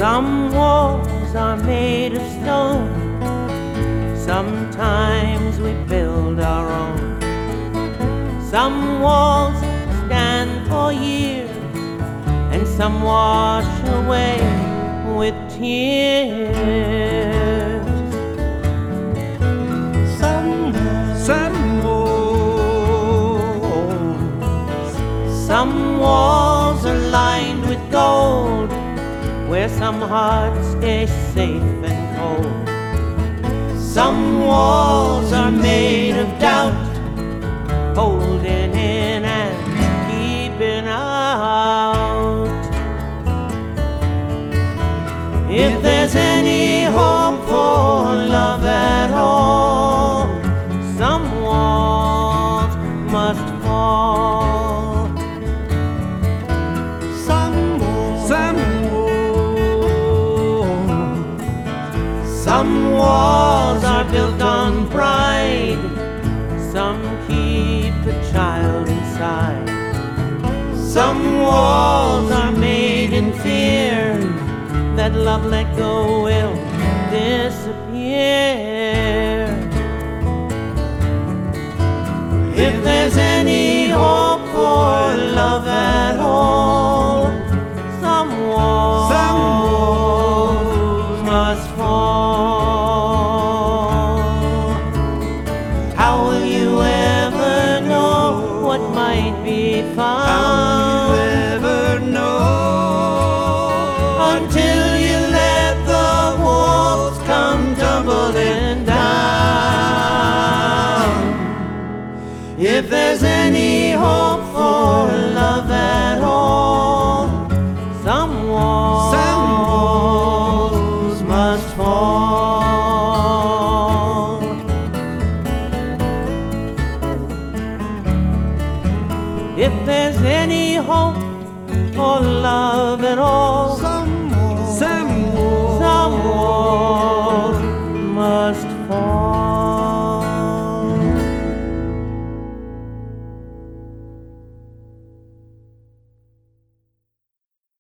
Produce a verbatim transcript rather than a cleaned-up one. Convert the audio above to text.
Some walls are made of stone. Sometimes we build our own. Some walls stand for years, and some wash away with tears. Some, some walls, some walls are lined with gold, where some hearts stay safe and cold. Some walls are made of doubt, holding in and keeping out. If there's any hope for love at all, some walls must fall. some walls, some walls, Some walls are built on pride. Some keep the child inside. Some walls are made in fear that love let go will disappear. If there's any hope for love at all, some walls, some walls must fall. How will you ever know what might be found? How will you ever know Until you let the walls come tumbling down. If there's any hope for love at all, some walls, Some walls must fall. If there's any hope for love at all, some walls, some walls, some walls must fall.